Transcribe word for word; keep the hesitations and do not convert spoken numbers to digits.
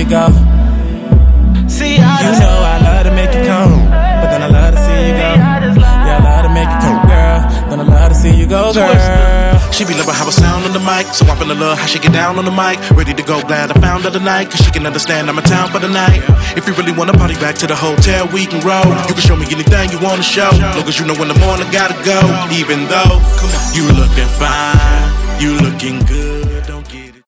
you go. See, I you know I love to make you come, but then I love to see you go. Yeah, I love to make you come, girl, then I love to see you go, girl. She be loving how I sound on the mic, so I feel in love how she get down on the mic. Ready to go, glad I found her tonight, cause she can understand I'm in town for the night. If you really wanna party, back to the hotel, we can roll. You can show me anything you wanna show, long as you know in the morning gotta go. Even though you looking fine, you looking good.